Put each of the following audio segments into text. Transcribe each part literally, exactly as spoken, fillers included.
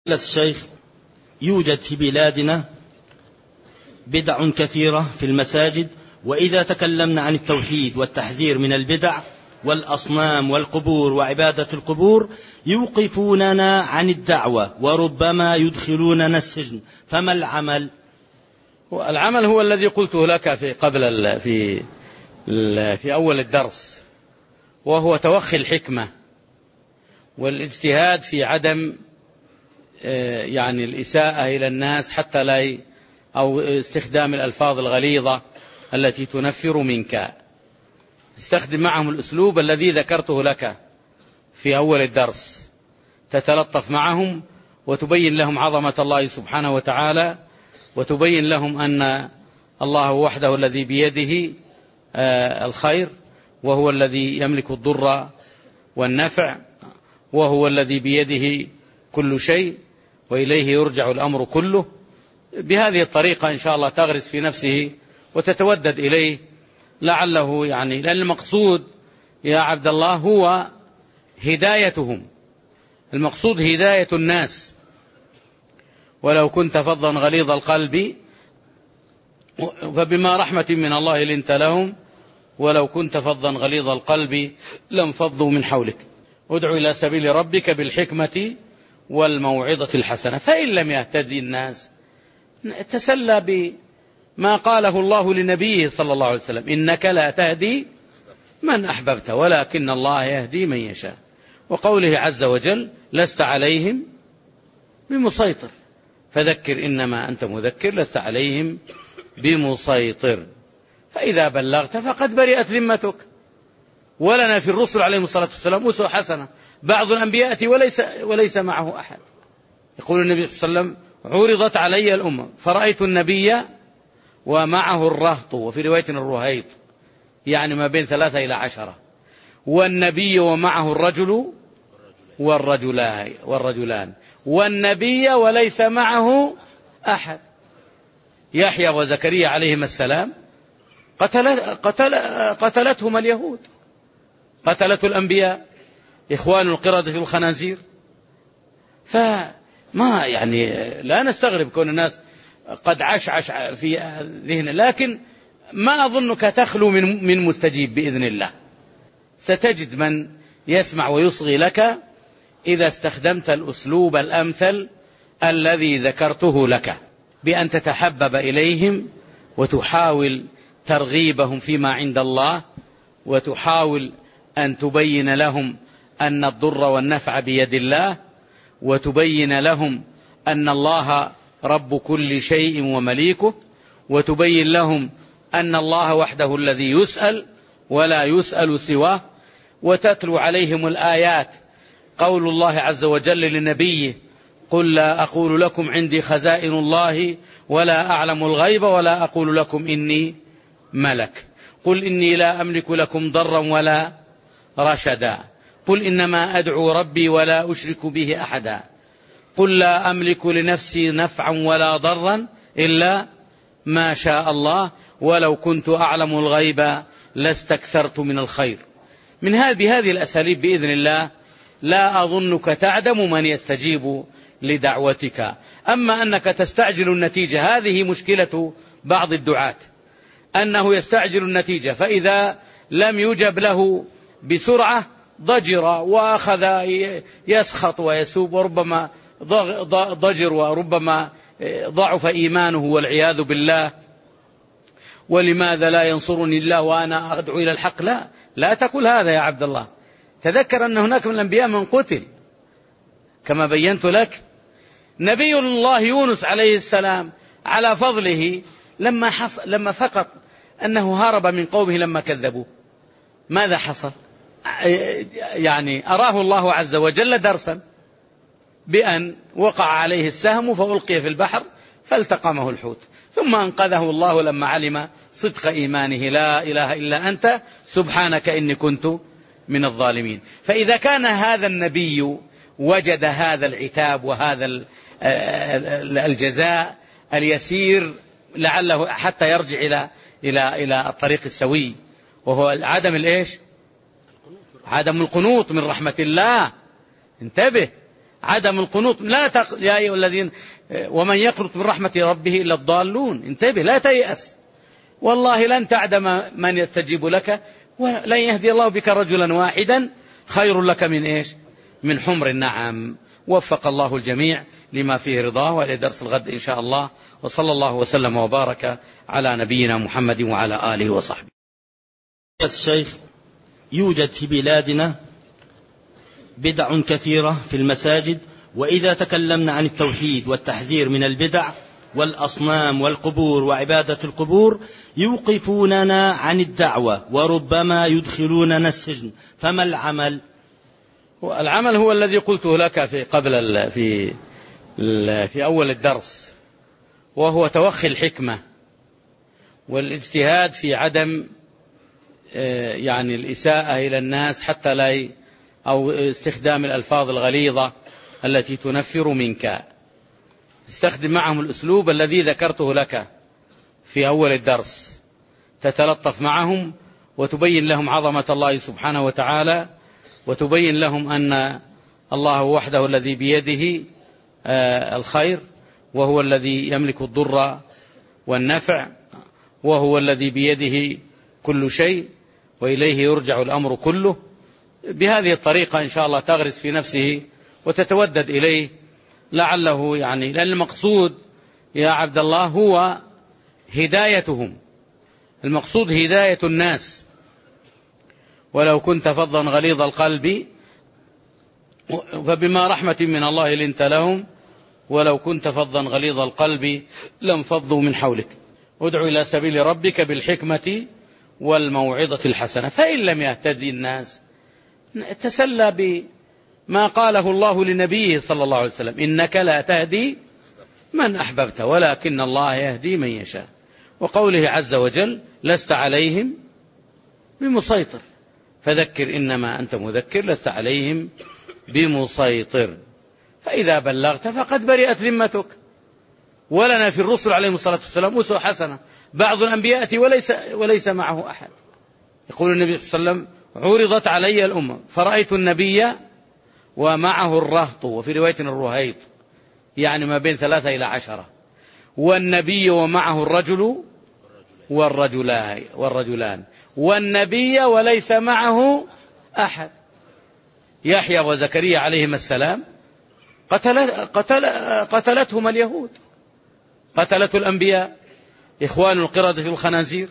الشيخ، يوجد في بلادنا بدع كثيرة في المساجد، وإذا تكلمنا عن التوحيد والتحذير من البدع والأصنام والقبور وعبادة القبور يوقفوننا عن الدعوة وربما يدخلوننا السجن، فما العمل؟ العمل هو الذي قلته لك في قبل في في أول الدرس، وهو توخي الحكمة والاجتهاد في عدم يعني الإساءة إلى الناس حتى لا ي... أو استخدام الألفاظ الغليظة التي تنفر منك. استخدم معهم الأسلوب الذي ذكرته لك في أول الدرس، تتلطف معهم وتبين لهم عظمة الله سبحانه وتعالى، وتبين لهم أن الله وحده الذي بيده الخير، وهو الذي يملك الضر والنفع، وهو الذي بيده كل شيء وإليه يرجع الأمر كله. بهذه الطريقة إن شاء الله تغرس في نفسه وتتودد إليه، لعله يعني، لأن المقصود يا عبد الله هو هدايتهم، المقصود هداية الناس. ولو كنت فظا غليظ القلب فبما رحمة من الله لنت لهم، ولو كنت فظا غليظ القلب لانفضوا من حولك. ادع إلى سبيل ربك بالحكمة والموعظة الحسنة. فإن لم يهتدي الناس تسلى بما قاله الله لنبيه صلى الله عليه وسلم: إنك لا تهدي من أحببت ولكن الله يهدي من يشاء. وقوله عز وجل: لست عليهم بمسيطر، فذكر إنما أنت مذكر لست عليهم بمسيطر. فإذا بلغت فقد برئت ذمتك. ولنا في الرسل عليهم الصلاة والسلام أسوة حسنة. بعض الأنبياء وليس, وليس معه أحد. يقول النبي صلى الله عليه وسلم: عرضت علي الأمة فرأيت النبي ومعه الرهط، وفي رواية الرهيط، يعني ما بين ثلاثة إلى عشرة، والنبي ومعه الرجل والرجلان, والرجلان والنبي وليس معه أحد. يحيى وزكريا عليهما السلام قتل قتل قتلتهما اليهود، قتلت الأنبياء إخوان القردة والخنازير. فما يعني لا نستغرب كون الناس قد عشعش في ذهن، لكن ما أظنك تخلو من من مستجيب بإذن الله. ستجد من يسمع ويصغي لك إذا استخدمت الأسلوب الأمثل الذي ذكرته لك، بأن تتحبب إليهم وتحاول ترغيبهم فيما عند الله، وتحاول أن تبين لهم أن الضر والنفع بيد الله، وتبين لهم أن الله رب كل شيء ومليكه، وتبين لهم أن الله وحده الذي يسأل ولا يسأل سواه، وتتلو عليهم الآيات. قول الله عز وجل لنبيه: قل لا أقول لكم عندي خزائن الله ولا أعلم الغيب ولا أقول لكم إني ملك، قل إني لا أملك لكم ضرا ولا رشدا، قل إنما أدعو ربي ولا أشرك به أحدا، قل لا أملك لنفسي نفعا ولا ضرا إلا ما شاء الله، ولو كنت أعلم الغيب لاستكثرت من الخير. من هذه بهذه الأساليب بإذن الله لا أظنك تعدم من يستجيب لدعوتك. أما أنك تستعجل النتيجة، هذه مشكلة بعض الدعاة، أنه يستعجل النتيجة، فإذا لم يجب له بسرعة ضجر وأخذ يسخط ويسوب، وربما ضجر وربما ضعف إيمانه والعياذ بالله. ولماذا لا ينصرني الله وأنا أدعو إلى الحق؟ لا لا تقول هذا يا عبد الله. تذكر أن هناك من الأنبياء من قتل كما بينت لك. نبي الله يونس عليه السلام على فضله لما حصل لما فقط أنه هرب من قومه لما كذبوه، ماذا حصل؟ يعني أراه الله عز وجل درسا بأن وقع عليه السهم فألقي في البحر فالتقمه الحوت، ثم أنقذه الله لما علم صدق إيمانه: لا إله إلا أنت سبحانك إني كنت من الظالمين. فإذا كان هذا النبي وجد هذا العتاب وهذا الجزاء اليسير لعله حتى يرجع إلى إلى إلى الطريق السوي، وهو عدم الإيش؟ عدم القنوط من رحمة الله. انتبه، عدم القنوط لا تق... يا أيها الذين ومن يقنط من رحمة ربه إلا الضالون. انتبه لا تيأس، والله لن تعدم من يستجيب لك، ولن يهدي الله بك رجلا واحدا خير لك من إيش؟ من حمر النعم. وفق الله الجميع لما فيه رضاه. وإلى درس الغد إن شاء الله، وصلى الله وسلم وبارك على نبينا محمد وعلى آله وصحبه. الشيخ، يوجد في بلادنا بدع كثيرة في المساجد، وإذا تكلمنا عن التوحيد والتحذير من البدع والأصنام والقبور وعبادة القبور يوقفوننا عن الدعوة وربما يدخلوننا السجن، فما العمل؟ العمل هو الذي قلته لك في قبل في في أول الدرس، وهو توخي الحكمة والاجتهاد في عدم يعني الإساءة إلى الناس حتى لا أو استخدام الألفاظ الغليظة التي تنفر منك. استخدم معهم الأسلوب الذي ذكرته لك في أول الدرس، تتلطف معهم وتبين لهم عظمة الله سبحانه وتعالى، وتبين لهم أن الله وحده الذي بيده الخير، وهو الذي يملك الضر والنفع، وهو الذي بيده كل شيء وإليه يرجع الأمر كله. بهذه الطريقة إن شاء الله تغرس في نفسه وتتودد إليه، لعله يعني، لأن المقصود يا عبد الله هو هدايتهم، المقصود هداية الناس. ولو كنت فظا غليظ القلب فبما رحمة من الله لنت لهم، ولو كنت فظا غليظ القلب لانفضوا من حولك. ادع إلى سبيل ربك بالحكمة والموعظة الحسنة. فإن لم يهتدي الناس تسلى بما قاله الله لنبيه صلى الله عليه وسلم: إنك لا تهدي من أحببت ولكن الله يهدي من يشاء. وقوله عز وجل: لست عليهم بمسيطر فذكر إنما أنت مذكر لست عليهم بمسيطر. فإذا بلغت فقد برئت ذمتك. ولنا في الرسل عليهم الصلاة والسلام أسوة حسنة. بعض الأنبياء وليس, وليس معه أحد. يقول النبي صلى الله عليه وسلم: عرضت علي الأمة فرأيت النبي ومعه الرهط، وفي رواية الرهيط، يعني ما بين ثلاثة إلى عشرة، والنبي ومعه الرجل والرجلان, والرجلان والنبي وليس معه أحد. يحيى وزكريا عليهما السلام قتل قتل قتلتهما اليهود، قتلت الأنبياء إخوان القردة الخنازير.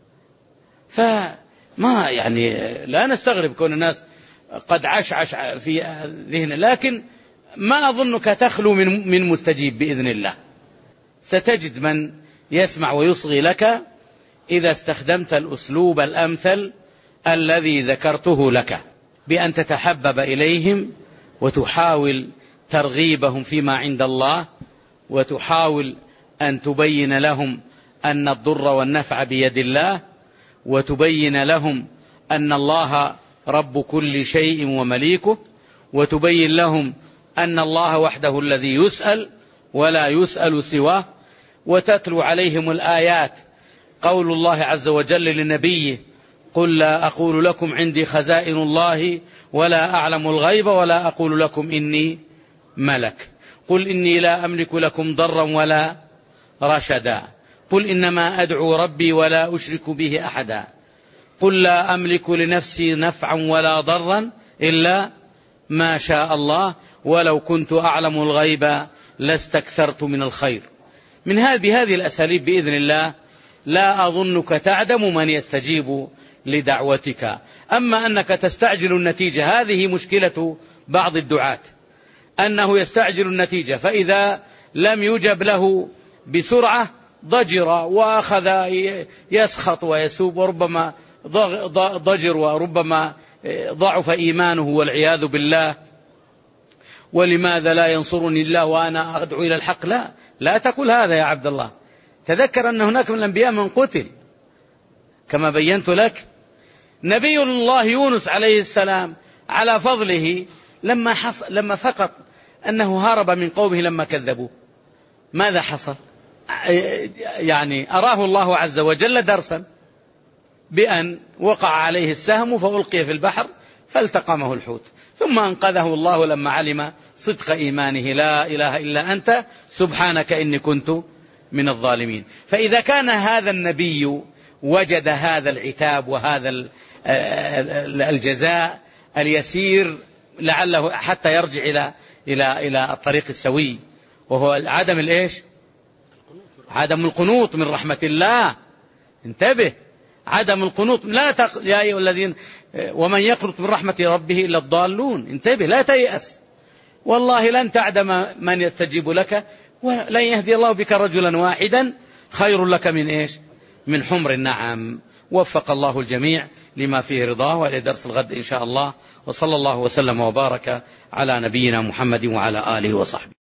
فما يعني لا نستغرب كون الناس قد عشعش في ذهن، لكن ما أظنك تخلو من من مستجيب بإذن الله. ستجد من يسمع ويصغي لك إذا استخدمت الأسلوب الأمثل الذي ذكرته لك، بأن تتحبب إليهم وتحاول ترغيبهم فيما عند الله، وتحاول أن تبين لهم أن الضر والنفع بيد الله، وتبين لهم أن الله رب كل شيء ومليكه، وتبين لهم أن الله وحده الذي يسأل ولا يسأل سواه، وتتلو عليهم الآيات. قول الله عز وجل لنبيه: قل لا أقول لكم عندي خزائن الله ولا أعلم الغيب ولا أقول لكم إني ملك، قل إني لا أملك لكم ضرا ولا رشدا، قل إنما أدعو ربي ولا أشرك به أحدا، قل لا أملك لنفسي نفعا ولا ضرا إلا ما شاء الله ولو كنت أعلم الغيب لاستكثرت من الخير. من هذه هذه الأساليب بإذن الله لا أظنك تعدم من يستجيب لدعوتك. أما أنك تستعجل النتيجة، هذه مشكلة بعض الدعاة، أنه يستعجل النتيجة، فإذا لم يجب له بسرعة ضجر وأخذ يسخط ويسوب، وربما ضجر وربما ضعف إيمانه والعياذ بالله. ولماذا لا ينصرني الله وأنا أدعو إلى الحق؟ لا لا تقول هذا يا عبد الله. تذكر أن هناك من الأنبياء من قتل كما بينت لك. نبي الله يونس عليه السلام على فضله لما, حصل لما فقط أنه هرب من قومه لما كذبوه، ماذا حصل؟ يعني أراه الله عز وجل درسا بأن وقع عليه السهم فألقي في البحر فالتقمه الحوت، ثم أنقذه الله لما علم صدق إيمانه لا إله إلا أنت سبحانك إني كنت من الظالمين. فإذا كان هذا النبي وجد هذا العتاب وهذا الجزاء اليسير لعله حتى يرجع إلى إلى إلى الطريق السوي، وهو عدم الإيش؟ عدم القنوط من رحمة الله. انتبه، عدم القنوط. لا تق... يا أيها الذين ومن يقنط من رحمة ربه إلا الضالون. انتبه، لا تيأس، والله لن تعدم من يستجيب لك، ولن يهدي الله بك رجلا واحدا خير لك من إيش؟ من حمر النعم. وفق الله الجميع لما فيه رضاه. وإلى درس الغد إن شاء الله، وصلى الله وسلم وبارك على نبينا محمد وعلى آله وصحبه.